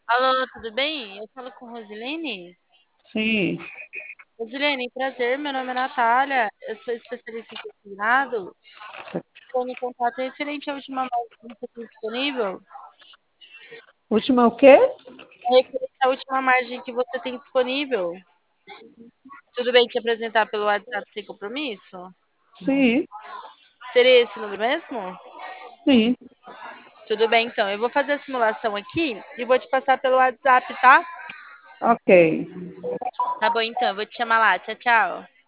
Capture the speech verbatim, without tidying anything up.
Alô, tudo bem? Eu falo com Rosilene. Sim, Rosilene, prazer, meu nome é Natália, eu sou especialista em consignado. Estou no contato referente à última margem que você tem disponível. última o quê? É referente à última margem que você tem disponível. Tudo bem te apresentar pelo WhatsApp sem compromisso? Sim, Seria esse número mesmo? sim, Tudo bem, então. Eu vou fazer a simulação aqui e vou te passar pelo WhatsApp, tá? ok. Tá bom, então. Eu vou te chamar lá. Tchau, tchau.